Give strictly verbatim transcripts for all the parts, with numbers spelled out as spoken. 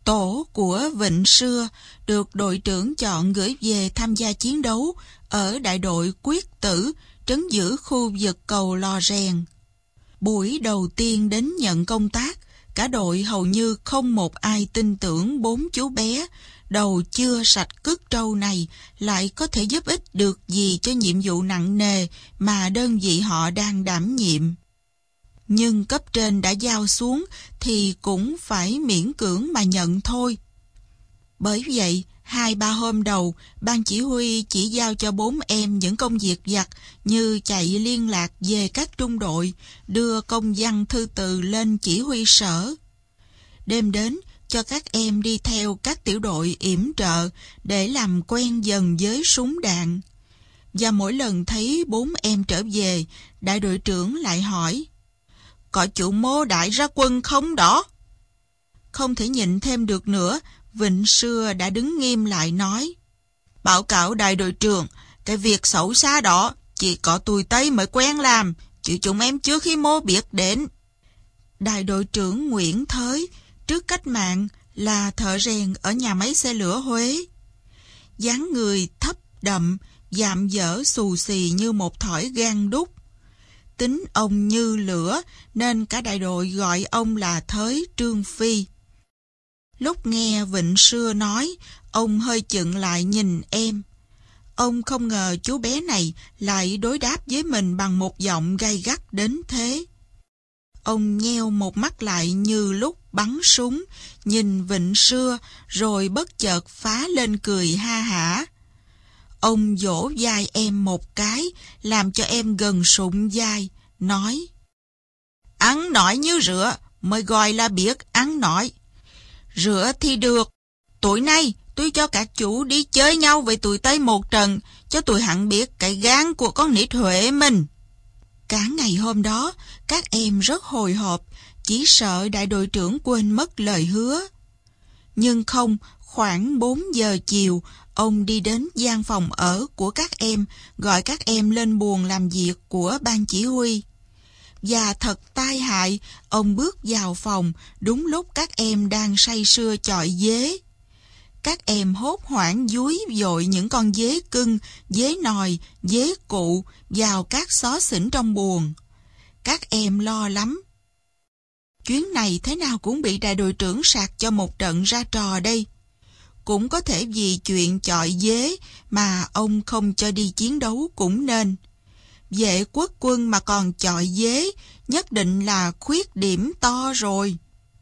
Tổ của Vịnh Sưa được đội trưởng chọn gửi về tham gia chiến đấu ở đại đội Quyết Tử, trấn giữ khu vực cầu Lò Rèn. Buổi đầu tiên đến nhận công tác, cả đội hầu như không một ai tin tưởng bốn chú bé đầu chưa sạch cứt trâu này lại có thể giúp ích được gì cho nhiệm vụ nặng nề mà đơn vị họ đang đảm nhiệm. Nhưng cấp trên đã giao xuống thì cũng phải miễn cưỡng mà nhận thôi. Bởi vậy, hai ba hôm đầu, ban chỉ huy chỉ giao cho bốn em những công việc vặt như chạy liên lạc về các trung đội, đưa công văn thư từ lên chỉ huy sở. Đêm đến, cho các em đi theo các tiểu đội yểm trợ để làm quen dần với súng đạn. Và mỗi lần thấy bốn em trở về, đại đội trưởng lại hỏi: "Có chủ Mô đại ra quân không đó?" Không thể nhịn thêm được nữa, Vịnh Sưa đã đứng nghiêm lại nói: "Báo cáo đại đội trưởng, cái việc xấu xa đó chỉ có tụi Tây mới quen làm, chứ chúng em chưa khi Mô biết đến." Đại đội trưởng Nguyễn Thới, trước cách mạng là thợ rèn ở nhà máy xe lửa Huế. Dáng người thấp đậm, dạm dở xù xì như một thỏi gan đúc. Tính ông như lửa nên cả đại đội gọi ông là Thới Trương Phi. Lúc nghe Vịnh Sưa nói, ông hơi chựng lại nhìn em. Ông không ngờ chú bé này lại đối đáp với mình bằng một giọng gay gắt đến thế. Ông nheo một mắt lại như lúc bắn súng, nhìn Vịnh Sưa rồi bất chợt phá lên cười ha hả. Ông vỗ vai em một cái, làm cho em gần sụng vai, nói: "Ăn nói như rửa, mới gọi là biết ăn nói. Rửa thì được, tối nay tôi cho các chú đi chơi nhau với tụi Tây một trận, cho tụi hắn biết cái gan của con nít Huế mình." Cả ngày hôm đó, các em rất hồi hộp, chỉ sợ đại đội trưởng quên mất lời hứa. Nhưng không, khoảng bốn giờ chiều, ông đi đến gian phòng ở của các em, gọi các em lên buồng làm việc của ban chỉ huy. Và thật tai hại, ông bước vào phòng đúng lúc các em đang say sưa chọi dế. Các em hốt hoảng dúi dội những con dế cưng, dế nòi, dế cụ vào các xó xỉnh trong buồng. Các em lo lắm. Chuyến này thế nào cũng bị đại đội trưởng sạc cho một trận ra trò đây. Cũng có thể vì chuyện chọi dế mà ông không cho đi chiến đấu cũng nên. Vệ quốc quân mà còn chọi dế, nhất định là khuyết điểm to rồi.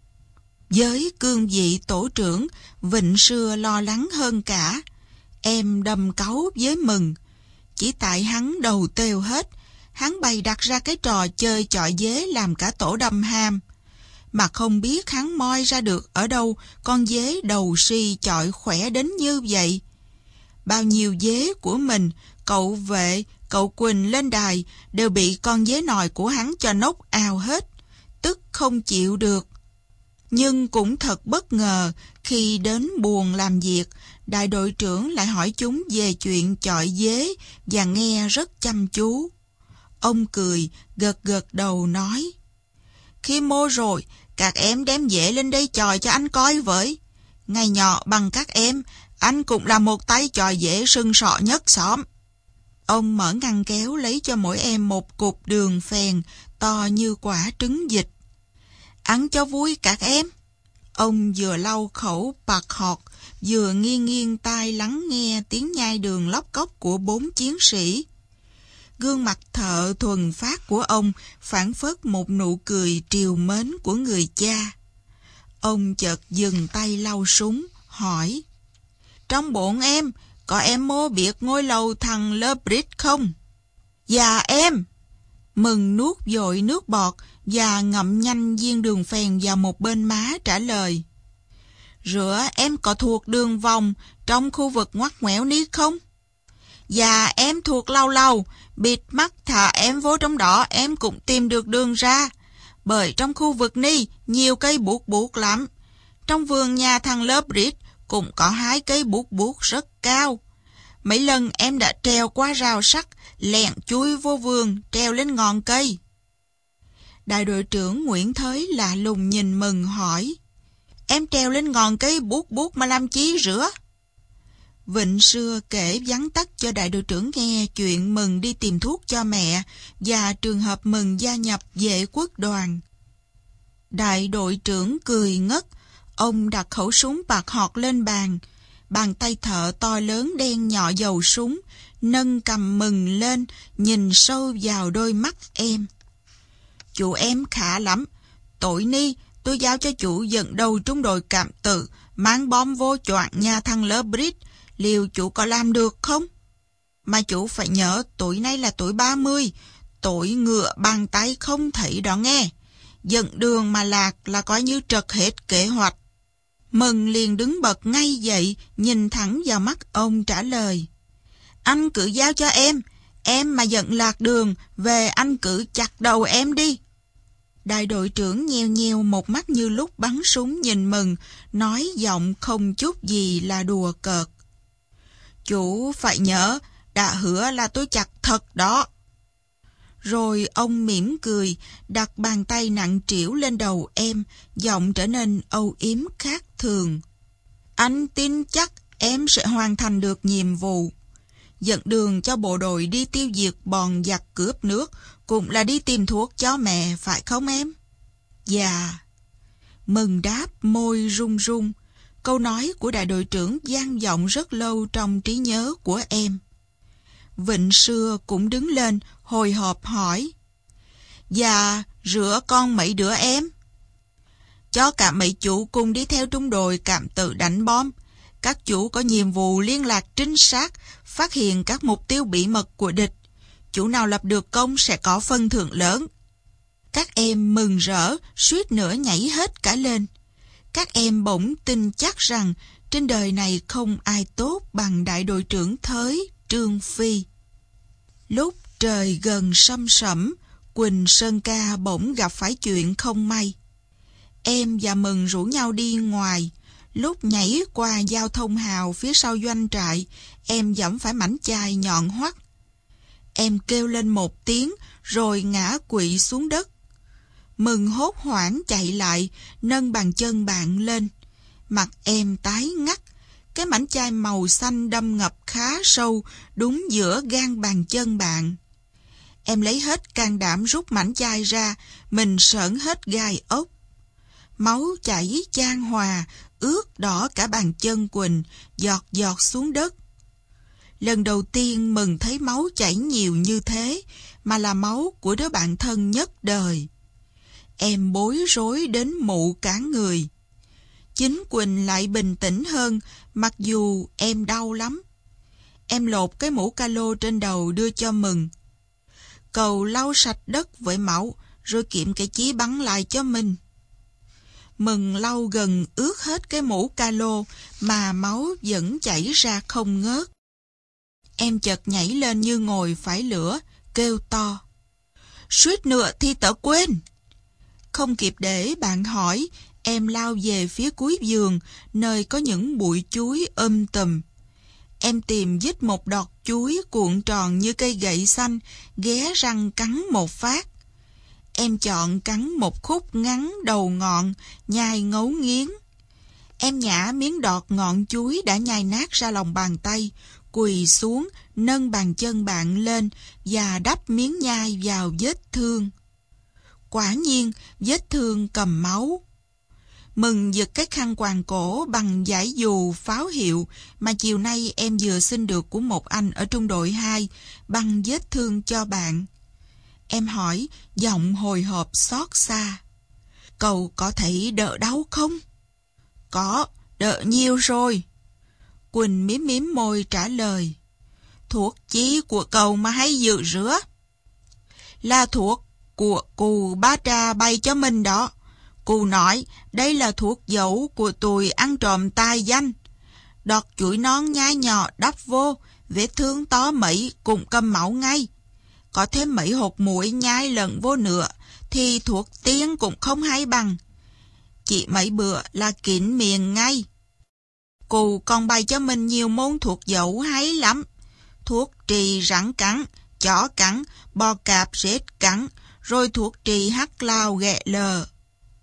Với cương vị tổ trưởng, Vịnh Sưa lo lắng hơn cả. Em đâm cáu với mừng. Chỉ tại hắn đầu têu hết, hắn bày đặt ra cái trò chơi chọi dế làm cả tổ đâm ham. Mà không biết hắn moi ra được ở đâu con dế đầu si chọi khỏe đến như vậy. Bao nhiêu dế của mình, cậu Vệ, cậu Quỳnh lên đài đều bị con dế nòi của hắn cho nốc ào hết, tức không chịu được. Nhưng cũng thật bất ngờ, khi đến buồng làm việc, đại đội trưởng lại hỏi chúng về chuyện chọi dế và nghe rất chăm chú. Ông cười, gật gật đầu nói: "Khi Mô rồi, các em đem dế lên đây chọi cho anh coi với. Ngày nhỏ bằng các em, anh cũng là một tay chọi dế sưng sọ nhất xóm." Ông mở ngăn kéo lấy cho mỗi em một cục đường phèn to như quả trứng vịt. "Ăn cho vui các em." Ông vừa lau khẩu bạc họt, vừa nghiêng nghiêng tai lắng nghe tiếng nhai đường lóc cóc của bốn chiến sĩ. Gương mặt thợ thuần phát của ông phảng phất một nụ cười trìu mến của người cha. Ông chợt dừng tay lau súng, hỏi: "Trong bọn em, có em Mô biết ngôi lầu thằng Le Brit không?" "Dạ em." Mừng nuốt dội nước bọt và ngậm nhanh viên đường phèn vào một bên má trả lời: "Rửa em có thuộc đường vòng trong khu vực ngoắt ngoẻo ní không?" "Dạ em thuộc lâu lâu, bịt mắt thả em vô trong đó em cũng tìm được đường ra. Bởi trong khu vực ní nhiều cây buốt buốt lắm. Trong vườn nhà thằng Le Brit cũng có hai cây buốt buốt rất cao. Mấy lần em đã trèo qua rào sắt, lẹn chui vô vườn, trèo lên ngọn cây." Đại đội trưởng Nguyễn Thới lạ lùng nhìn Mừng hỏi: em treo lên ngọn cây bút bút mà làm chí rửa. Vịnh Sưa kể vắn tắt cho đại đội trưởng nghe chuyện Mừng đi tìm thuốc cho mẹ và trường hợp Mừng gia nhập vệ quốc đoàn. Đại đội trưởng cười ngất, ông đặt khẩu súng bạc họt lên bàn, bàn tay thợ to lớn đen nhọ dầu súng, nâng cầm Mừng lên, nhìn sâu vào đôi mắt em. Chủ em khả lắm, tội ni, tôi giao cho chủ dẫn đầu trung đội Cạm Tự, mang bom vô choạng nhà thằng Lơ Brit, liệu chủ có làm được không? Mà chủ phải nhớ tuổi nay là tuổi ba mươi, tuổi ngựa bàn tay không thấy đó nghe. Dẫn đường mà lạc là coi như trật hết kế hoạch. Mừng liền đứng bật ngay dậy, nhìn thẳng vào mắt ông trả lời. Anh cứ giao cho em, em mà dẫn lạc đường, về anh cứ chặt đầu em đi. Đại đội trưởng nheo nheo một mắt như lúc bắn súng nhìn Mừng, nói giọng không chút gì là đùa cợt. Chủ phải nhớ, đã hứa là tôi chặt thật đó. Rồi ông mỉm cười, đặt bàn tay nặng trĩu lên đầu em, giọng trở nên âu yếm khác thường. Anh tin chắc em sẽ hoàn thành được nhiệm vụ. Dẫn đường cho bộ đội đi tiêu diệt bọn giặc cướp nước, cũng là đi tìm thuốc cho mẹ, phải không em? Dạ. Mừng đáp, môi run run. Câu nói của đại đội trưởng vang vọng rất lâu trong trí nhớ của em. Vịnh Sưa cũng đứng lên, hồi hộp hỏi. Dạ, rửa con mấy đứa em? Cho cả mấy chủ cùng đi theo trung đội Cạm Tự đánh bom. Các chủ có nhiệm vụ liên lạc trinh sát, phát hiện các mục tiêu bí mật của địch. Chủ nào lập được công sẽ có phần thưởng lớn. Các em mừng rỡ, suýt nữa nhảy hết cả lên. Các em bỗng tin chắc rằng trên đời này không ai tốt bằng đại đội trưởng Thới, Trương Phi. Lúc trời gần săm sẩm, Quỳnh Sơn Ca bỗng gặp phải chuyện không may. Em và Mừng rủ nhau đi ngoài. Lúc nhảy qua giao thông hào phía sau doanh trại, em giẫm phải mảnh chai nhọn hoắt. Em kêu lên một tiếng rồi ngã quỵ xuống đất. Mừng hốt hoảng chạy lại, nâng bàn chân bạn lên. Mặt em tái ngắt, cái mảnh chai màu xanh đâm ngập khá sâu đúng giữa gan bàn chân bạn. Em lấy hết can đảm rút mảnh chai ra, mình sởn hết gai ốc. Máu chảy chan hòa, ướt đỏ cả bàn chân Quỳnh, giọt giọt xuống đất. Lần đầu tiên Mừng thấy máu chảy nhiều như thế, mà là máu của đứa bạn thân nhất đời. Em bối rối đến mụ cả người. Chính Quỳnh lại bình tĩnh hơn, mặc dù em đau lắm. Em lột cái mũ calo trên đầu đưa cho Mừng. Cậu lau sạch đất với máu, rồi kiệm cái chí bắn lại cho mình. Mừng lau gần ướt hết cái mũ calo, mà máu vẫn chảy ra không ngớt. Em chợt nhảy lên như ngồi phải lửa, kêu to. Suýt nữa thì tớ quên. Không kịp để bạn hỏi, em lao về phía cuối giường, nơi có những bụi chuối um tùm. Em tìm dít một đọt chuối cuộn tròn như cây gậy xanh, ghé răng cắn một phát. Em chọn cắn một khúc ngắn đầu ngọn, nhai ngấu nghiến. Em nhả miếng đọt ngọn chuối đã nhai nát ra lòng bàn tay, quỳ xuống, nâng bàn chân bạn lên và đắp miếng nhai vào vết thương. Quả nhiên, vết thương cầm máu. Mừng giật cái khăn quàng cổ bằng dải dù pháo hiệu mà chiều nay em vừa xin được của một anh ở trung đội hai, băng vết thương cho bạn. Em hỏi, giọng hồi hộp xót xa. Cậu có thể đỡ đau không? Có, đỡ nhiều rồi. Quỳnh mím mím môi trả lời. Thuốc chí của cậu mà hay dự rửa? Là thuốc của cụ Ba Trà bày cho mình đó. Cụ nói đây là thuốc dấu của tụi ăn trộm tài danh. Đọt chuỗi non nhai nhỏ đắp vô, vết thương to mấy cũng cầm máu ngay. Có thêm mấy hột muối nhai lẫn vô nữa thì thuốc tiên cũng không hay bằng. Chỉ mấy bữa là kín miệng ngay. Cụ còn bày cho mình nhiều môn thuốc dấu hay lắm. Thuốc trì rắn cắn, chó cắn, bò cạp rết cắn, rồi thuốc trì hắc lao ghẹ lờ.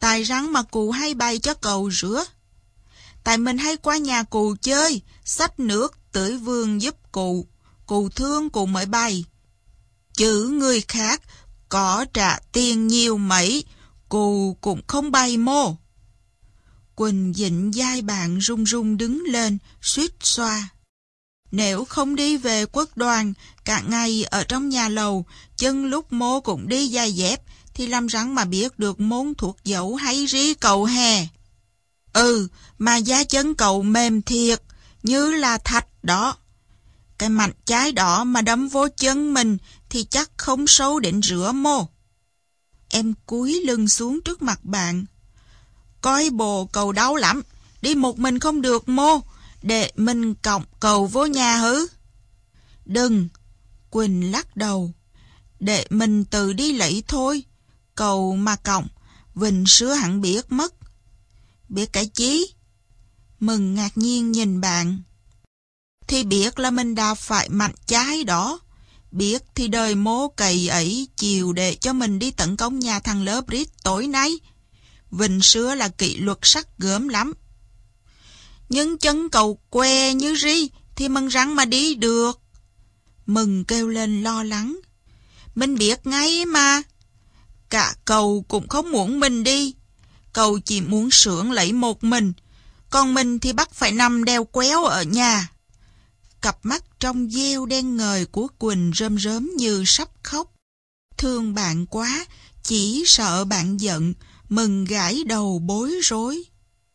Tại rắn mà cụ hay bày cho cậu rửa. Tại mình hay qua nhà cụ chơi, xách nước tưới vườn giúp cụ. Cụ thương cụ mới bày. Chứ người khác có trả tiền nhiều mấy, cụ cũng không bày mô. Quỳnh dịnh vai bạn run run đứng lên, suýt xoa. Nếu không đi về quốc đoàn, cả ngày ở trong nhà lầu, chân lúc mô cũng đi giày dép, thì làm rắn mà biết được môn thuộc dẫu hay rí cậu hè. Ừ, mà da chân cậu mềm thiệt, như là thạch đó. Cái mảnh trái đỏ mà đâm vô chân mình thì chắc không sâu đến rửa mô. Em cúi lưng xuống trước mặt bạn. Coi bồ cậu đau lắm, đi một mình không được mô, để mình cõng cậu vô nhà hứ. Đừng, Quỳnh lắc đầu, để mình tự đi lấy thôi. Cậu mà cõng, Vịnh Sứa hẳn biết mất. Biết cái chí? Mừng ngạc nhiên nhìn bạn. Thì biết là mình đã phải mạnh trái đó. Biết thì đời mô cày ấy chiều để cho mình đi tấn công nhà thằng Lebrit tối nay. Vịnh Sứa là kỷ luật sắc gớm lắm. Nhưng chân cậu que như ri thì mừng rắn mà đi được. Mừng kêu lên lo lắng. Mình biết ngay mà. Cả cậu cũng không muốn mình đi. Cậu chỉ muốn sướng lấy một mình. Còn mình thì bắt phải nằm đeo quéo ở nhà. Cặp mắt trong veo đen ngời của Quỳnh rơm rớm như sắp khóc. Thương bạn quá, chỉ sợ bạn giận. Mừng gãi đầu bối rối.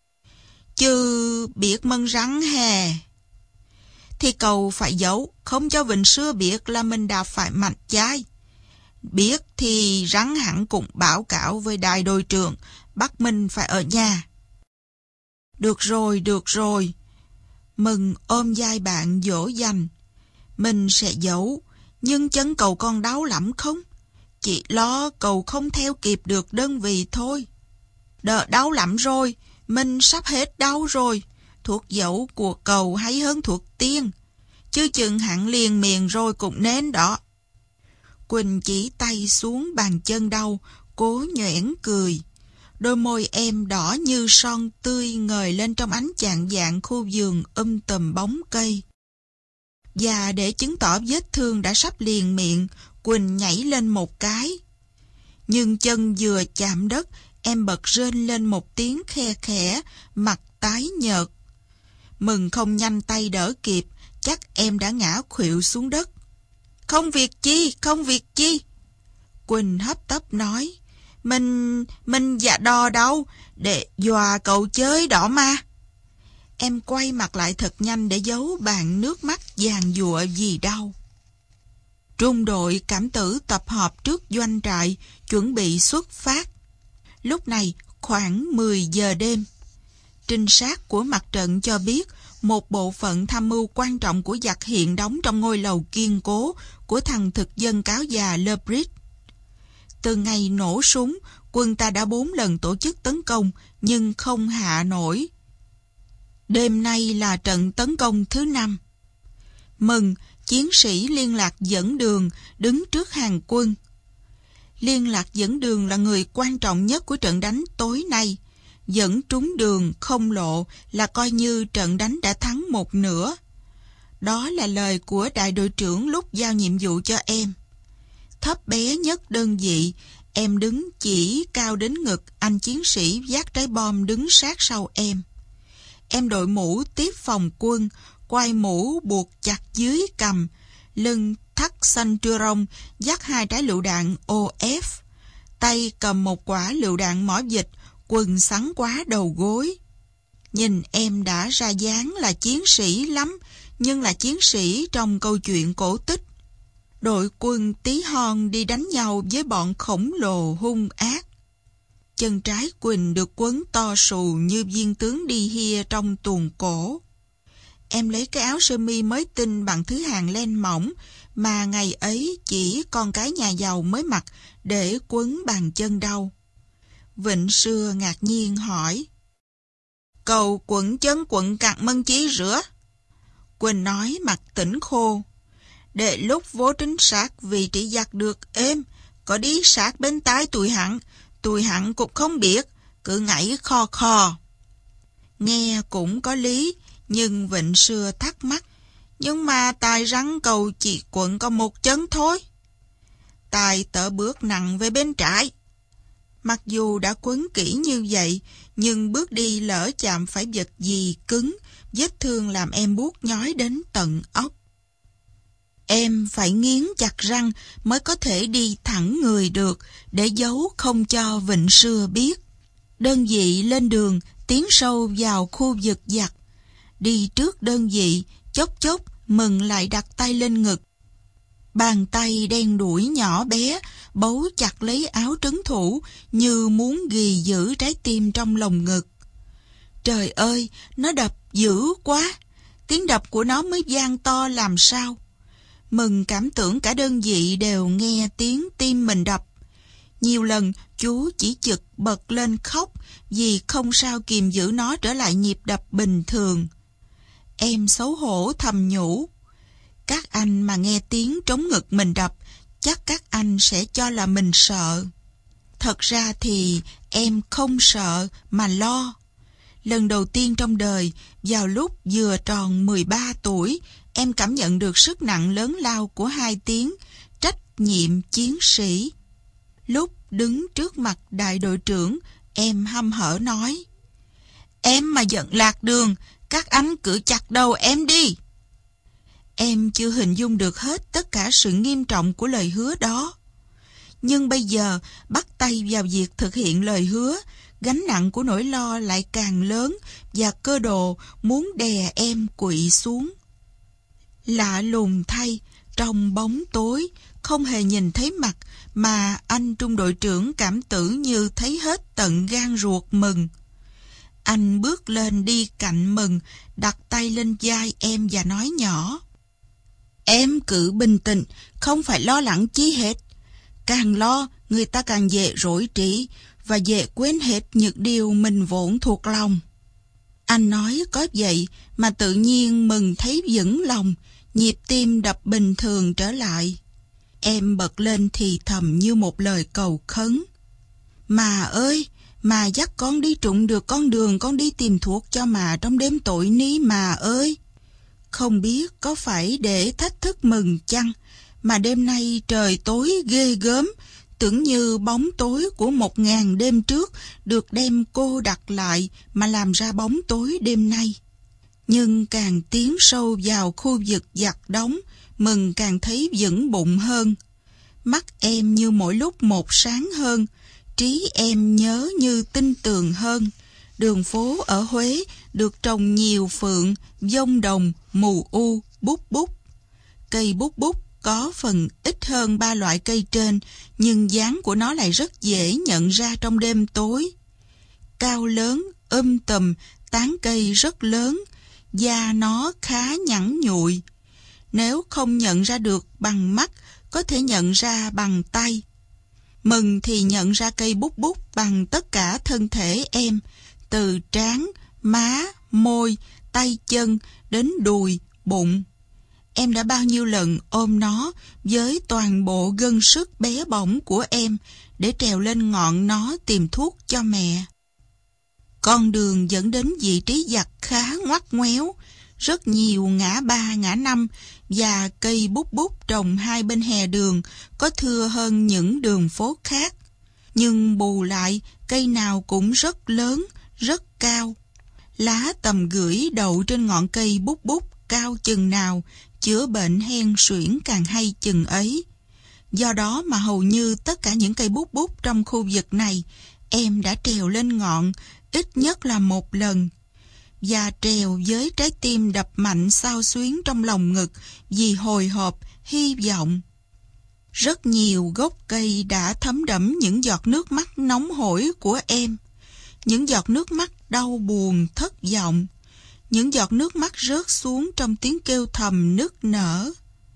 Chứ biết mừng rắn hè. Thì cậu phải giấu, không cho Vịnh Sứa biết là mình đã phải mạnh chai. Biết thì rắn hẳn cũng báo cáo với đại đội trưởng, bắt mình phải ở nhà. Được rồi, được rồi. Mừng ôm vai bạn dỗ dành. Mình sẽ giấu, nhưng chân cậu còn đau lắm không? Chỉ lo cậu không theo kịp được đơn vị thôi. Đỡ đau lắm rồi, mình sắp hết đau rồi. Thuốc dẫu của cậu hay hơn thuốc tiên. Chứ chừng hẳn liền miệng rồi cũng nên đó. Quỳnh chỉ tay xuống bàn chân đau, cố nhoẻn cười. Đôi môi em đỏ như son tươi ngời lên trong ánh chạng vạng khu vườn um tùm bóng cây. Và để chứng tỏ vết thương đã sắp liền miệng, Quỳnh nhảy lên một cái. Nhưng chân vừa chạm đất, em bật rên lên một tiếng khe khẽ, mặt tái nhợt. Mừng không nhanh tay đỡ kịp, chắc em đã ngã khuỵu xuống đất. Không việc chi, không việc chi. Quỳnh hấp tấp nói. Mình, mình dạ đò đâu, để dọa cậu chơi đó mà. Em quay mặt lại thật nhanh để giấu bàn nước mắt giàn giụa vì đau. Trung đội cảm tử tập họp trước doanh trại, chuẩn bị xuất phát. Lúc này khoảng mười giờ đêm. Trinh sát của mặt trận cho biết một bộ phận tham mưu quan trọng của giặc hiện đóng trong ngôi lầu kiên cố của thằng thực dân cáo già Lebrit. Từ ngày nổ súng, quân ta đã bốn lần tổ chức tấn công nhưng không hạ nổi. Đêm nay là trận tấn công thứ năm. Mừng, chiến sĩ liên lạc dẫn đường, đứng trước hàng quân. Liên lạc dẫn đường là người quan trọng nhất của trận đánh tối nay. Dẫn trúng đường không lộ là coi như trận đánh đã thắng một nửa. Đó là lời của đại đội trưởng lúc giao nhiệm vụ cho em. Thấp bé nhất đơn vị, em đứng chỉ cao đến ngực anh chiến sĩ vác trái bom đứng sát sau em. Em đội mũ tiếp phòng quân, quai mũ buộc chặt dưới cằm, lưng thắt xanh trưa rông, dắt hai trái lựu đạn ô ép, tay cầm một quả lựu đạn mỏ vịt, quần xắn quá đầu gối. Nhìn em đã ra dáng là chiến sĩ lắm, nhưng là chiến sĩ trong câu chuyện cổ tích. Đội quân tí hon đi đánh nhau với bọn khổng lồ hung ác. Chân trái Quỳnh được quấn to xù như viên tướng đi hia trong tuồng cổ. Em lấy cái áo sơ mi mới tinh bằng thứ hàng len mỏng mà ngày ấy chỉ con cái nhà giàu mới mặc để quấn bàn chân đau. Vịnh Sứa ngạc nhiên hỏi. Cậu quận chân quận cặn mân chí rửa? Quỳnh nói mặt tỉnh khô. Để lúc vô trinh sát vị trí giặc được êm, có đi sát bên tai tụi hẳn, tụi hẳn cũng không biết, cứ ngảy kho kho. Nghe cũng có lý, nhưng Vịnh Sưa thắc mắc. Nhưng mà tài rắn cầu chị quận có một chân thôi. Tài tở bước nặng về bên trái. Mặc dù đã quấn kỹ như vậy, nhưng bước đi lỡ chạm phải vật gì cứng, vết thương làm em buốt nhói đến tận óc. Em phải nghiến chặt răng mới có thể đi thẳng người được, để giấu không cho Vịnh Sưa biết. Đơn vị lên đường, tiến sâu vào khu vực giặc. Đi trước đơn vị, chốc chốc Mừng lại đặt tay lên ngực. Bàn tay đen đuổi nhỏ bé bấu chặt lấy áo trấn thủ như muốn ghi giữ trái tim trong lồng ngực. Trời ơi, nó đập dữ quá, tiếng đập của nó mới vang to làm sao. Mừng cảm tưởng cả đơn vị đều nghe tiếng tim mình đập. Nhiều lần chú chỉ chực bật lên khóc vì không sao kìm giữ nó trở lại nhịp đập bình thường. Em xấu hổ thầm nhủ, các anh mà nghe tiếng trống ngực mình đập, chắc các anh sẽ cho là mình sợ. Thật ra thì em không sợ mà lo. Lần đầu tiên trong đời, vào lúc vừa tròn mười ba tuổi, em cảm nhận được sức nặng lớn lao của hai tiếng trách nhiệm chiến sĩ. Lúc đứng trước mặt đại đội trưởng, em hăm hở nói, em mà giận lạc đường, các anh cứ chặt đầu em đi. Em chưa hình dung được hết tất cả sự nghiêm trọng của lời hứa đó. Nhưng bây giờ, bắt tay vào việc thực hiện lời hứa, gánh nặng của nỗi lo lại càng lớn và cơ đồ muốn đè em quỵ xuống. Lạ lùng thay, trong bóng tối, không hề nhìn thấy mặt mà anh trung đội trưởng cảm tử như thấy hết tận gan ruột Mừng. Anh bước lên đi cạnh Mừng, đặt tay lên vai em và nói nhỏ, em cứ bình tĩnh, không phải lo lắng chi hết. Càng lo, người ta càng dễ rối trí và dễ quên hết những điều mình vốn thuộc lòng. Anh nói có vậy mà tự nhiên Mừng thấy vững lòng, nhịp tim đập bình thường trở lại. Em bật lên thì thầm như một lời cầu khấn. Mà ơi, mà dắt con đi trụng được con đường con đi tìm thuốc cho mà trong đêm tội ní mà ơi. Không biết có phải để thách thức Mừng chăng, mà đêm nay trời tối ghê gớm, tưởng như bóng tối của một ngàn đêm trước được đem cô đặt lại mà làm ra bóng tối đêm nay. Nhưng càng tiến sâu vào khu vực giặc đóng, Mừng càng thấy vững bụng hơn. Mắt em như mỗi lúc một sáng hơn, trí em nhớ như tinh tường hơn. Đường phố ở Huế được trồng nhiều phượng, dông đồng, mù u, bút bút. Cây bút bút có phần ít hơn ba loại cây trên, nhưng dáng của nó lại rất dễ nhận ra trong đêm tối. Cao lớn, um tùm, tán cây rất lớn, da nó khá nhẵn nhụi. Nếu không nhận ra được bằng mắt, có thể nhận ra bằng tay. Mừng thì nhận ra cây bút bút bằng tất cả thân thể em, từ trán, má, môi, tay chân đến đùi, bụng. Em đã bao nhiêu lần ôm nó với toàn bộ gân sức bé bỏng của em để trèo lên ngọn nó tìm thuốc cho mẹ. Con đường dẫn đến vị trí giặc khá ngoắt ngoéo, rất nhiều ngã ba ngã năm và cây bút bút trồng hai bên hè đường có thưa hơn những đường phố khác. Nhưng bù lại, cây nào cũng rất lớn, rất cao. Lá tầm gửi đậu trên ngọn cây bút bút cao chừng nào, chữa bệnh hen suyễn càng hay chừng ấy. Do đó mà hầu như tất cả những cây bút bút trong khu vực này, em đã trèo lên ngọn ít nhất là một lần. Và trèo với trái tim đập mạnh xao xuyến trong lòng ngực vì hồi hộp, hy vọng. Rất nhiều gốc cây đã thấm đẫm những giọt nước mắt nóng hổi của em. Những giọt nước mắt đau buồn, thất vọng. Những giọt nước mắt rớt xuống trong tiếng kêu thầm nức nở.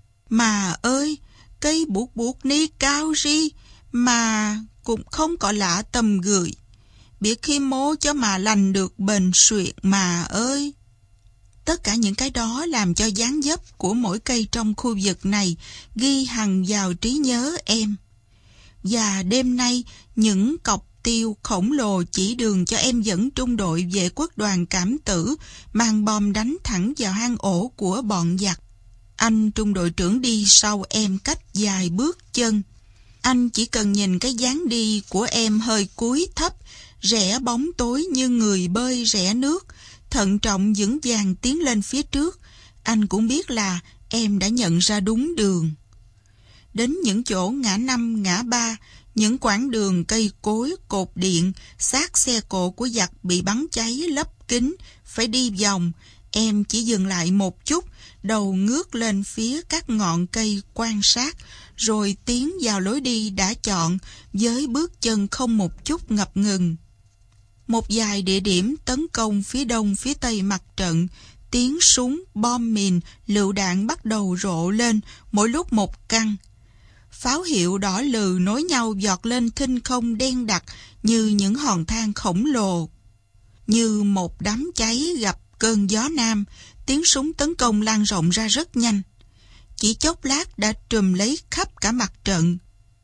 Mà ơi, cây buộc buộc ni cao ri, mà cũng không có lạ tầm gửi. Biết khi mô cho mà lành được bền suyệt mà ơi. Tất cả những cái đó làm cho dáng dấp của mỗi cây trong khu vực này ghi hằn vào trí nhớ em. Và đêm nay, những cọc tiêu khổng lồ chỉ đường cho em dẫn trung đội vệ quốc đoàn Cảm Tử mang bom đánh thẳng vào hang ổ của bọn giặc. Anh trung đội trưởng đi sau em cách vài bước chân. Anh chỉ cần nhìn cái dáng đi của em hơi cúi thấp, rẽ bóng tối như người bơi rẽ nước, thận trọng vững vàng tiến lên phía trước. Anh cũng biết là em đã nhận ra đúng đường. Đến những chỗ ngã năm, ngã ba, những quãng đường cây cối, cột điện, xác xe cộ của giặc bị bắn cháy lấp kín, phải đi vòng. Em chỉ dừng lại một chút, đầu ngước lên phía các ngọn cây quan sát, rồi tiến vào lối đi đã chọn với bước chân không một chút ngập ngừng. Một vài địa điểm tấn công phía đông phía tây mặt trận, tiếng súng, bom mìn, lựu đạn bắt đầu rộ lên, mỗi lúc một căn. Pháo hiệu đỏ lừ nối nhau giọt lên thinh không đen đặc như những hòn than khổng lồ. Như một đám cháy gặp cơn gió nam, tiếng súng tấn công lan rộng ra rất nhanh. Chỉ chốc lát đã trùm lấy khắp cả mặt trận.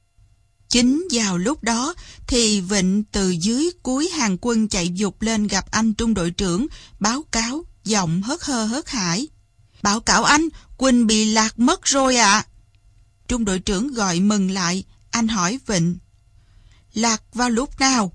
Chính vào lúc đó thì Vịnh từ dưới cuối hàng quân chạy vụt lên gặp anh trung đội trưởng, báo cáo, giọng hớt hơ hớt hải. Báo cáo anh, Quỳnh bị lạc mất rồi ạ. À. Trung đội trưởng gọi mừng lại, anh hỏi Vịnh. Lạc vào lúc nào?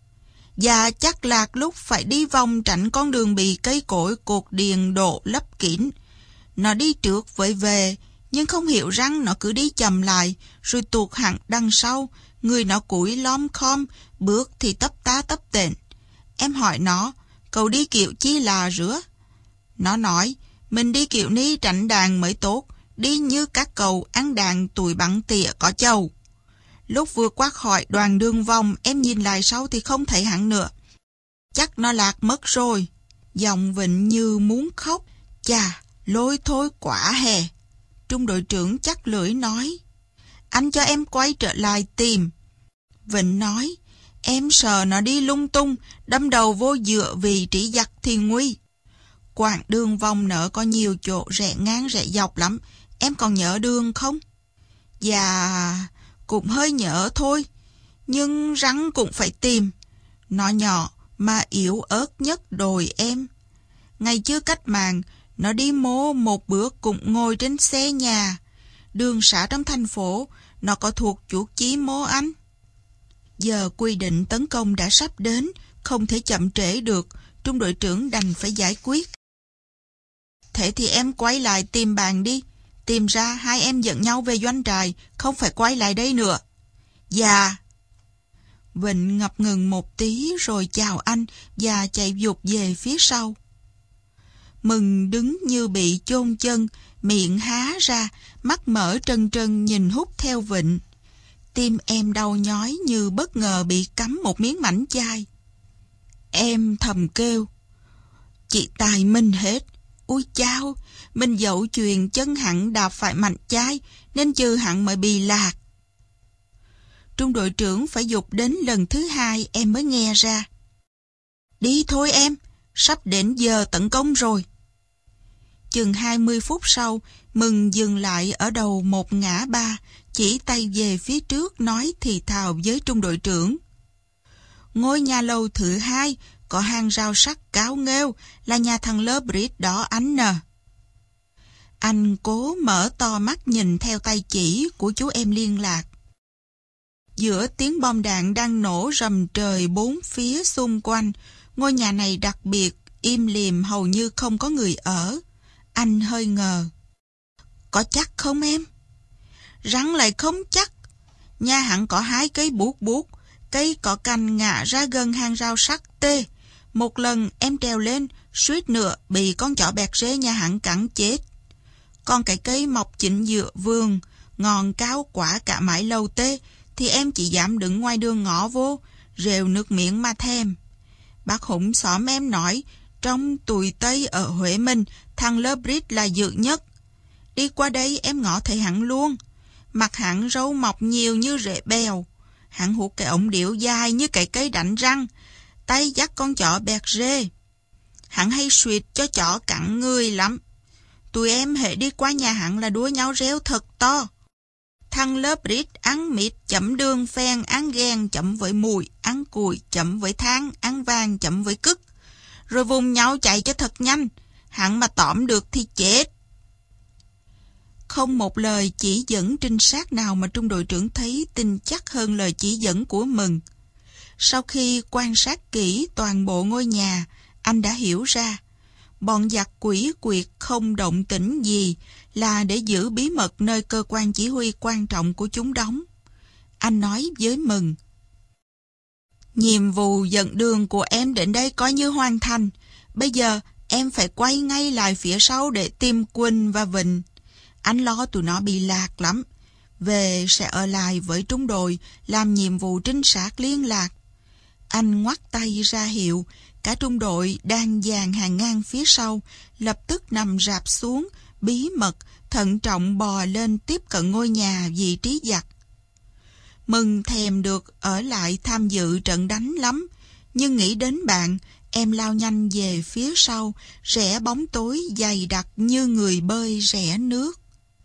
Dạ chắc lạc lúc phải đi vòng tránh con đường bị cây cối cột điền độ lấp kín. Nó đi trước với về, nhưng không hiểu rằng nó cứ đi chậm lại, rồi tuột hẳn đằng sau, người nó cúi lom khom, bước thì tấp tá tấp tện. Em hỏi nó, cậu đi kiểu chi là rứa? Nó nói, mình đi kiểu ní tránh đàn mới tốt, đi như các cậu ăn đàn tuổi bắn tỉa có chầu. Lúc vừa qua khỏi đoàn đường vòng, em nhìn lại sau thì không thấy hắn nữa. Chắc nó lạc mất rồi. Giọng Vịnh như muốn khóc. Chà, lôi thôi quả hè. Trung đội trưởng chắc lưỡi nói. Anh cho em quay trở lại tìm. Vịnh nói, em sợ nó đi lung tung, đâm đầu vô dựa vì trí giặc thì nguy. Quãng đường vòng nở có nhiều chỗ rẽ ngang rẽ dọc lắm. Em còn nhớ đường không? Dạ, cũng hơi nhớ thôi. Nhưng rắn cũng phải tìm. Nó nhỏ mà yếu ớt nhất đồi em. Ngày chưa cách mạng, nó đi mô một bữa cũng ngồi trên xe nhà. Đường xã trong thành phố, nó có thuộc chuột chí mô anh? Giờ quy định tấn công đã sắp đến, không thể chậm trễ được, trung đội trưởng đành phải giải quyết. Thế thì em quay lại tìm bạn đi. Tìm ra hai em dẫn nhau về doanh trại, không phải quay lại đây nữa. Dạ. Vịnh ngập ngừng một tí rồi chào anh và chạy vụt về phía sau. Mừng đứng như bị chôn chân, miệng há ra, mắt mở trân trân nhìn hút theo Vịnh. Tim em đau nhói như bất ngờ bị cắm một miếng mảnh chai. Em thầm kêu. Chị tài minh hết. Ui chao, mình dẫu chuyện chân hẳn đạp phải mạnh chai, nên chư hẳn mới bị lạc. Trung đội trưởng phải dục đến lần thứ hai em mới nghe ra. Đi thôi em, sắp đến giờ tấn công rồi. Chừng hai mươi phút sau, Mừng dừng lại ở đầu một ngã ba, chỉ tay về phía trước nói thì thào với trung đội trưởng. Ngôi nhà lầu thứ hai, có hàng rào sắt cao nghêu, là nhà thằng Lebrit đó anh nè. Anh cố mở to mắt nhìn theo tay chỉ của chú em liên lạc. Giữa tiếng bom đạn đang nổ rầm trời bốn phía xung quanh, ngôi nhà này đặc biệt, im lìm hầu như không có người ở. Anh hơi ngờ. Có chắc không em? Rắn lại không chắc. Nhà hẳn có hai cây buốt buốt, cây cỏ cành ngã ra gần hàng rào sắt tê. Một lần em trèo lên, suýt nữa bị con chó bẹt rê nhà hẳn cắn chết. Còn cái cây mọc chỉnh giữa vườn, ngọn cao quả cả mãi lâu tê, thì em chỉ dám đứng ngoài đường ngõ vô, rều nước miệng mà thèm. Bác Hùng xóm em nói, trong tụi Tây ở Huế mình, thằng Lebrit là dữ nhất. Đi qua đây em ngỏ thấy hắn luôn. Mặt hắn râu mọc nhiều như rễ bèo. Hắn hút cái ống điệu dài như cái cây đánh răng. Tay dắt con chó bẹt rê. Hắn hay suyệt cho chó cắn người lắm. Tụi em hễ đi qua nhà hắn là đua nhau reo thật to. Thằng lớp rít ăn mịt chậm đường phen, ăn ghen chậm với mùi, ăn cùi chậm với than, ăn vàng chậm với cứt. Rồi vùng nhau chạy cho thật nhanh, hẳn mà tóm được thì chết. Không một lời chỉ dẫn trinh sát nào mà trung đội trưởng thấy tin chắc hơn lời chỉ dẫn của Mừng. Sau khi quan sát kỹ toàn bộ ngôi nhà, anh đã hiểu ra, bọn giặc quỷ quyệt không động tĩnh gì là để giữ bí mật nơi cơ quan chỉ huy quan trọng của chúng đóng. Anh nói với Mừng: nhiệm vụ dẫn đường của em đến đây coi như hoàn thành. Bây giờ em phải quay ngay lại phía sau để tìm Quỳnh và Vịnh. Anh lo tụi nó bị lạc lắm. Về sẽ ở lại với trung đội làm nhiệm vụ trinh sát liên lạc. Anh ngoắt tay ra hiệu. Cả trung đội đang dàn hàng ngang phía sau lập tức nằm rạp xuống, bí mật, thận trọng bò lên tiếp cận ngôi nhà vị trí giặc. Mừng thèm được ở lại tham dự trận đánh lắm, nhưng nghĩ đến bạn, em lao nhanh về phía sau, rẽ bóng tối dày đặc như người bơi rẽ nước.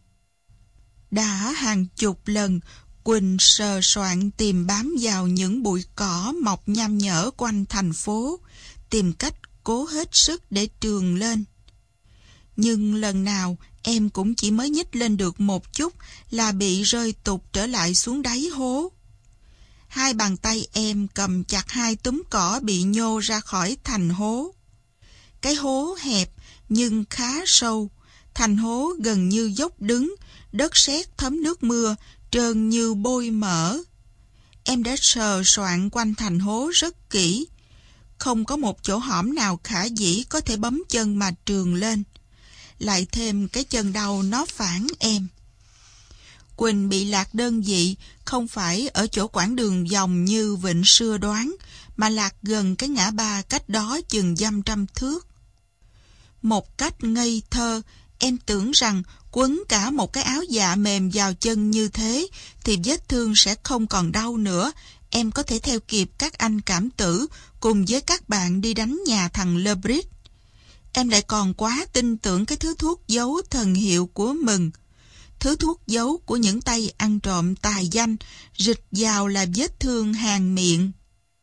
Đã hàng chục lần, Quỳnh sờ soạn tìm bám vào những bụi cỏ mọc nham nhở quanh thành phố, tìm cách cố hết sức để trườn lên. Nhưng lần nào em cũng chỉ mới nhích lên được một chút là bị rơi tụt trở lại xuống đáy hố. Hai bàn tay em cầm chặt hai túm cỏ bị nhô ra khỏi thành hố. Cái hố hẹp nhưng khá sâu, thành hố gần như dốc đứng, đất sét thấm nước mưa, trơn như bôi mỡ. Em đã sờ soạn quanh thành hố rất kỹ. Không có một chỗ hõm nào khả dĩ có thể bấm chân mà trườn lên. Lại thêm cái chân đau nó phản em. Quỳnh bị lạc đơn vị không phải ở chỗ quãng đường vòng như Vịnh xưa đoán, mà lạc gần cái ngã ba cách đó chừng dăm trăm thước. Một cách ngây thơ, em tưởng rằng quấn cả một cái áo dạ mềm vào chân như thế thì vết thương sẽ không còn đau nữa. Em có thể theo kịp các anh cảm tử cùng với các bạn đi đánh nhà thằng Lebrit. Em lại còn quá tin tưởng cái thứ thuốc giấu thần hiệu của Mừng. Thứ thuốc giấu của những tay ăn trộm tài danh, rịch vào là vết thương hàng miệng.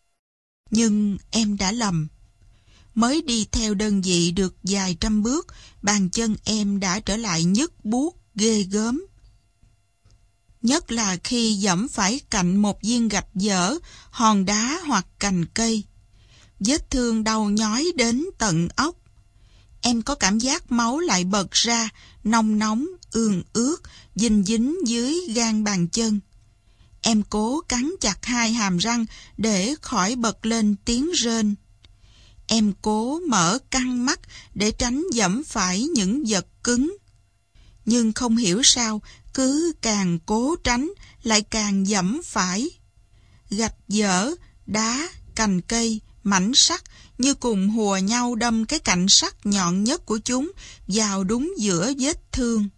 Nhưng em đã lầm. Mới đi theo đơn vị được vài trăm bước, bàn chân em đã trở lại nhức buốt ghê gớm. Nhất là khi dẫm phải cạnh một viên gạch dở, hòn đá hoặc cành cây. Vết thương đau nhói đến tận óc. Em có cảm giác máu lại bật ra, nóng nóng, ương ướt, dính dính dưới gan bàn chân. Em cố cắn chặt hai hàm răng để khỏi bật lên tiếng rên. Em cố mở căng mắt để tránh dẫm phải những vật cứng. Nhưng không hiểu sao, cứ càng cố tránh, lại càng dẫm phải. Gạch dở, đá, cành cây, mảnh sắt như cùng hùa nhau đâm cái cạnh sắt nhọn nhất của chúng vào đúng giữa vết thương.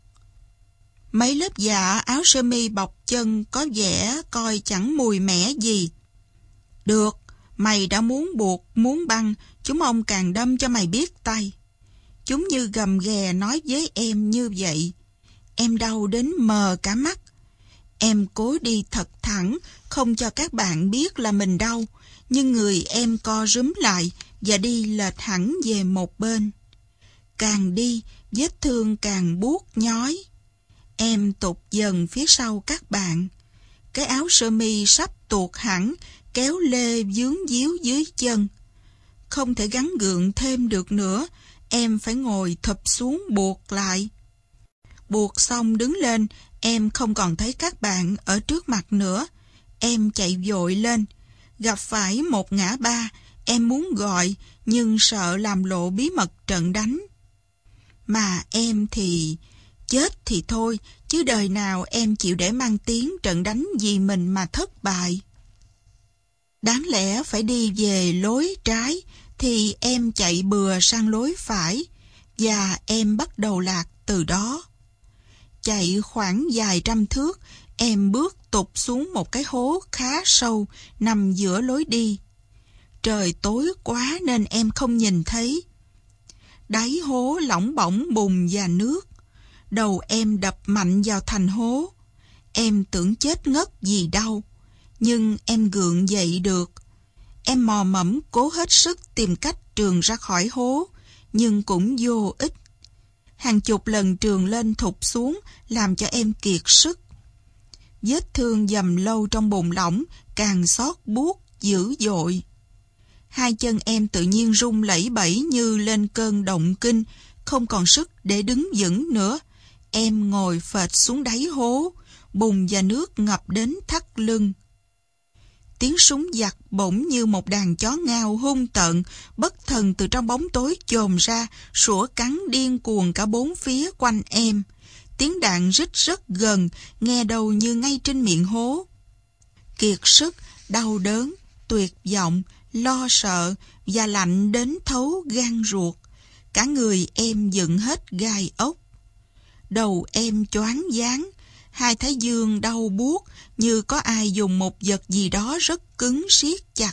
Mấy lớp dạ áo sơ mi bọc chân có vẻ coi chẳng mùi mẻ gì. Được, mày đã muốn buộc, muốn băng, chúng ông càng đâm cho mày biết tay. Chúng như gầm ghè nói với em như vậy. Em đau đến mờ cả mắt. Em cố đi thật thẳng, không cho các bạn biết là mình đau, nhưng người em co rúm lại và đi lệch hẳn về một bên. Càng đi, vết thương càng buốt nhói. Em tụt dần phía sau các bạn. Cái áo sơ mi sắp tuột hẳn, kéo lê vướng díu dưới chân. Không thể gắn gượng thêm được nữa, em phải ngồi thụp xuống buộc lại. Buộc xong đứng lên, em không còn thấy các bạn ở trước mặt nữa. Em chạy vội lên, gặp phải một ngã ba, em muốn gọi nhưng sợ làm lộ bí mật trận đánh. Mà em thì... chết thì thôi, chứ đời nào em chịu để mang tiếng trận đánh vì mình mà thất bại. Đáng lẽ phải đi về lối trái, thì em chạy bừa sang lối phải, và em bắt đầu lạc từ đó. Chạy khoảng vài trăm thước, em bước tụt xuống một cái hố khá sâu nằm giữa lối đi. Trời tối quá nên em không nhìn thấy. Đáy hố lỏng bỏng bùn và nước. Đầu em đập mạnh vào thành hố. Em tưởng chết ngất vì đau, nhưng em gượng dậy được. Em mò mẫm cố hết sức tìm cách trườn ra khỏi hố, nhưng cũng vô ích. Hàng chục lần trườn lên thụt xuống làm cho em kiệt sức. Vết thương dầm lâu trong bùn lỏng càng xót buốt dữ dội. Hai chân em tự nhiên run lẩy bẩy như lên cơn động kinh, không còn sức để đứng vững nữa. Em ngồi phệt xuống đáy hố, bùn và nước ngập đến thắt lưng. Tiếng súng giặc bỗng như một đàn chó ngao hung tợn, bất thần từ trong bóng tối chồm ra, sủa cắn điên cuồng cả bốn phía quanh em. Tiếng đạn rít rất gần, nghe đâu như ngay trên miệng hố. Kiệt sức, đau đớn, tuyệt vọng, lo sợ và lạnh đến thấu gan ruột. Cả người em dựng hết gai ốc. Đầu em choáng váng, hai thái dương đau buốt như có ai dùng một vật gì đó rất cứng siết chặt.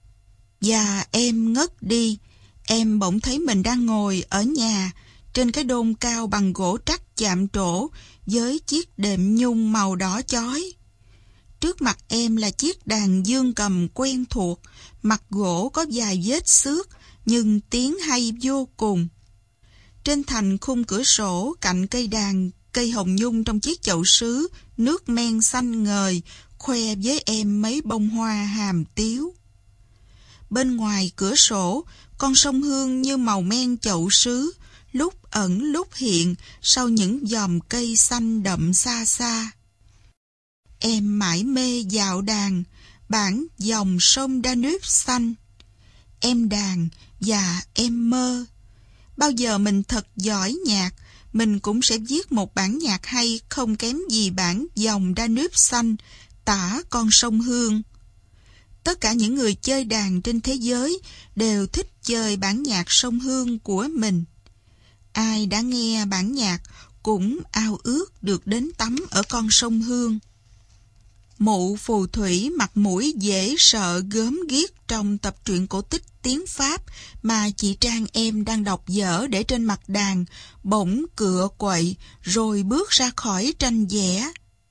Và em ngất đi, em bỗng thấy mình đang ngồi ở nhà, trên cái đôn cao bằng gỗ trắc chạm trổ, với chiếc đệm nhung màu đỏ chói. Trước mặt em là chiếc đàn dương cầm quen thuộc, mặt gỗ có vài vết xước, nhưng tiếng hay vô cùng. Trên thành khung cửa sổ cạnh cây đàn, cây hồng nhung trong chiếc chậu sứ, nước men xanh ngời, khoe với em mấy bông hoa hàm tiếu. Bên ngoài cửa sổ, con sông Hương như màu men chậu sứ, lúc ẩn lúc hiện sau những vòm cây xanh đậm xa xa. Em mải mê dạo đàn, bản dòng sông Danube xanh. Em đàn và em mơ. Bao giờ mình thật giỏi nhạc, mình cũng sẽ viết một bản nhạc hay không kém gì bản dòng Danube xanh, tả con sông Hương. Tất cả những người chơi đàn trên thế giới đều thích chơi bản nhạc sông Hương của mình. Ai đã nghe bản nhạc cũng ao ước được đến tắm ở con sông Hương. Mụ phù thủy mặt mũi dễ sợ gớm ghiếc trong tập truyện cổ tích tiếng Pháp mà chị Trang em đang đọc dở để trên mặt đàn, bỗng cựa quậy rồi bước ra khỏi tranh vẽ.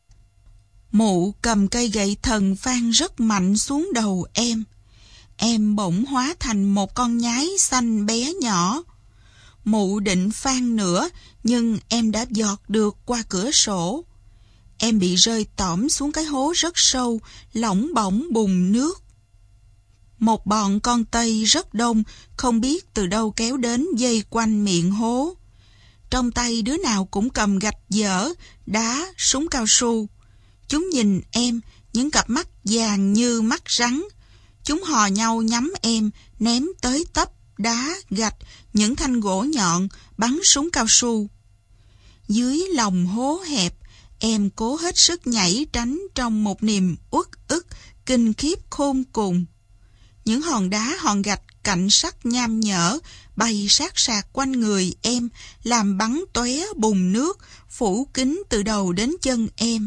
Mụ cầm cây gậy thần phang rất mạnh xuống đầu em. Em bỗng hóa thành một con nhái xanh bé nhỏ. Mụ định phang nữa, nhưng em đã giọt được qua cửa sổ. Em bị rơi tõm xuống cái hố rất sâu, lỏng bỏng bùn nước. Một bọn con Tây rất đông, không biết từ đâu kéo đến vây quanh miệng hố. Trong tay đứa nào cũng cầm gạch dở, đá, súng cao su. Chúng nhìn em, những cặp mắt vàng như mắt rắn. Chúng hò nhau nhắm em, ném tới tấp, đá, gạch, những thanh gỗ nhọn, bắn súng cao su. Dưới lòng hố hẹp, em cố hết sức nhảy tránh trong một niềm uất ức, kinh khiếp khôn cùng. Những hòn đá hòn gạch cạnh sắt nham nhở bay sát sạc quanh người em, làm bắn tóe bùn nước, phủ kín từ đầu đến chân em.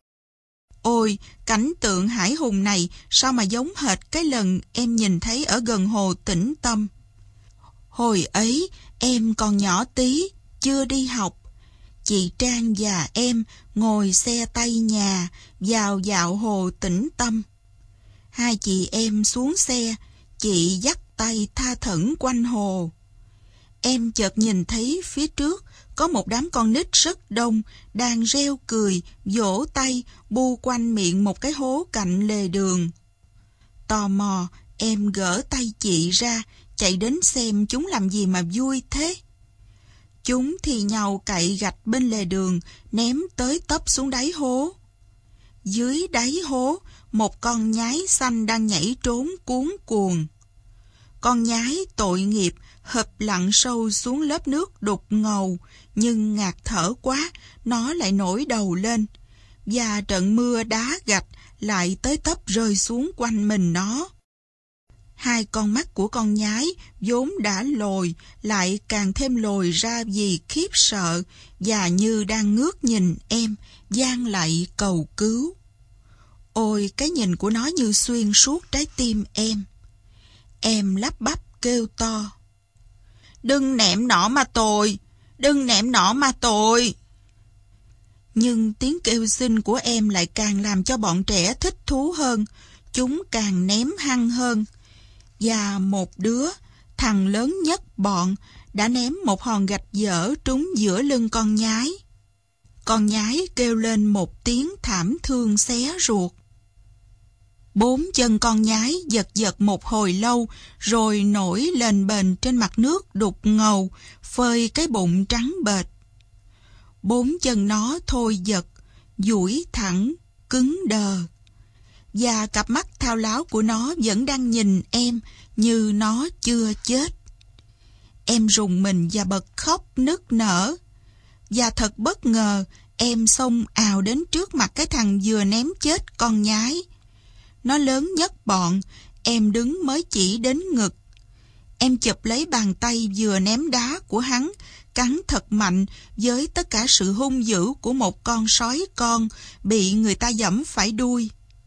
Ôi, cảnh tượng hãi hùng này sao mà giống hệt cái lần em nhìn thấy ở gần hồ Tĩnh Tâm. Hồi ấy, em còn nhỏ tí, chưa đi học. Chị Trang và em ngồi xe tay nhà vào dạo hồ Tĩnh Tâm. Hai chị em xuống xe, chị dắt tay tha thẩn quanh hồ. Em chợt nhìn thấy phía trước có một đám con nít rất đông đang reo cười, vỗ tay, bu quanh miệng một cái hố cạnh lề đường. Tò mò, em gỡ tay chị ra, chạy đến xem chúng làm gì mà vui thế. Chúng thì nhau cậy gạch bên lề đường, ném tới tấp xuống đáy hố. Dưới đáy hố, một con nhái xanh đang nhảy trốn cuống cuồng. Con nhái tội nghiệp hụp lặn sâu xuống lớp nước đục ngầu, nhưng ngạt thở quá, nó lại nổi đầu lên, và trận mưa đá gạch lại tới tấp rơi xuống quanh mình nó. Hai con mắt của con nhái vốn đã lồi, lại càng thêm lồi ra vì khiếp sợ, và như đang ngước nhìn em, van lạy cầu cứu. Ôi, cái nhìn của nó như xuyên suốt trái tim em. Em lắp bắp kêu to: "Đừng nẹm nọ mà tội! Đừng nẹm nọ mà tội!" Nhưng tiếng kêu xin của em lại càng làm cho bọn trẻ thích thú hơn, chúng càng ném hăng hơn. Và một đứa, thằng lớn nhất bọn, đã ném một hòn gạch dở trúng giữa lưng con nhái. Con nhái kêu lên một tiếng thảm thương xé ruột. Bốn chân con nhái giật giật một hồi lâu, rồi nổi lên bềnh trên mặt nước đục ngầu, phơi cái bụng trắng bệch. Bốn chân nó thôi giật, duỗi thẳng, cứng đờ. Và cặp mắt thao láo của nó vẫn đang nhìn em như nó chưa chết. Em rùng mình và bật khóc nức nở. Và thật bất ngờ, em xông ào đến trước mặt cái thằng vừa ném chết con nhái. Nó lớn nhất bọn, em đứng mới chỉ đến ngực. Em chụp lấy bàn tay vừa ném đá của hắn, cắn thật mạnh với tất cả sự hung dữ của một con sói con bị người ta giẫm phải đuôi.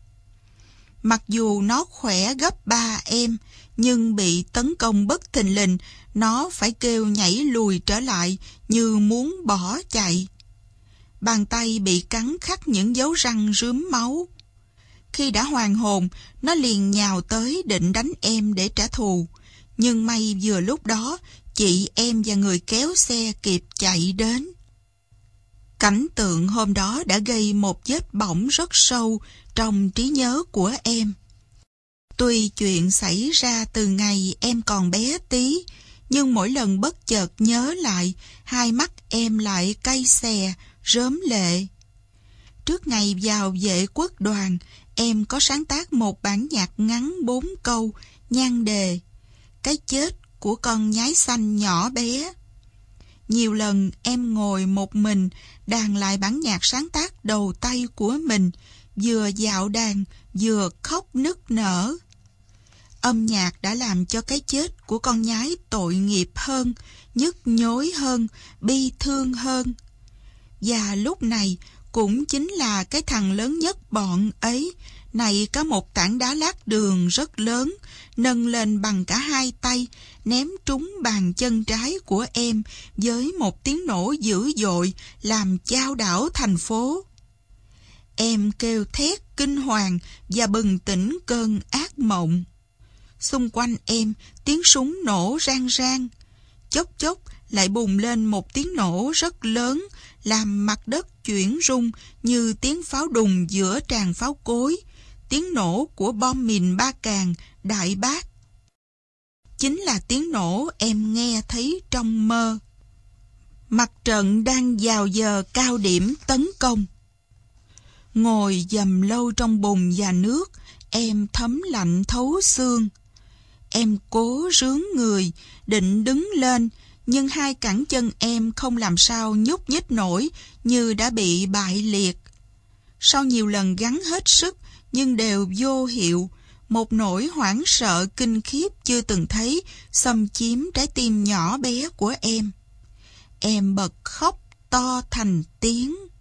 Mặc dù nó khỏe gấp ba em, nhưng bị tấn công bất thình lình, nó phải kêu nhảy lùi trở lại như muốn bỏ chạy. Bàn tay bị cắn khắc những dấu răng rướm máu. Khi đã hoàn hồn, nó liền nhào tới định đánh em để trả thù. Nhưng may vừa lúc đó, chị em và người kéo xe kịp chạy đến. Cảnh tượng hôm đó đã gây một vết bỏng rất sâu trong trí nhớ của em. Tuy chuyện xảy ra từ ngày em còn bé tí, nhưng mỗi lần bất chợt nhớ lại, hai mắt em lại cay xè, rớm lệ. Trước ngày vào vệ quốc đoàn, em có sáng tác một bản nhạc ngắn bốn câu, nhan đề Cái chết của con nhái xanh nhỏ bé. Nhiều lần em ngồi một mình đàn lại bản nhạc sáng tác đầu tay của mình, vừa dạo đàn vừa khóc nức nở. Âm nhạc đã làm cho cái chết của con nhái tội nghiệp hơn, nhức nhối hơn, bi thương hơn. Và lúc này cũng chính là cái thằng lớn nhất bọn ấy, này có một tảng đá lát đường rất lớn, nâng lên bằng cả hai tay, ném trúng bàn chân trái của em với một tiếng nổ dữ dội làm chao đảo thành phố. Em kêu thét kinh hoàng và bừng tỉnh cơn ác mộng. Xung quanh em, tiếng súng nổ rang rang. Chốc chốc lại bùng lên một tiếng nổ rất lớn, làm mặt đất chuyển rung như tiếng pháo đùng giữa tràn pháo cối, tiếng nổ của bom mìn Ba Càng, Đại Bác. Chính là tiếng nổ em nghe thấy trong mơ. Mặt trận đang vào giờ cao điểm tấn công. Ngồi dầm lâu trong bùn và nước, em thấm lạnh thấu xương. Em cố rướn người, định đứng lên, nhưng hai cẳng chân em không làm sao nhúc nhích nổi, như đã bị bại liệt. Sau nhiều lần gắng hết sức, nhưng đều vô hiệu, một nỗi hoảng sợ kinh khiếp chưa từng thấy xâm chiếm trái tim nhỏ bé của em. Em bật khóc to thành tiếng.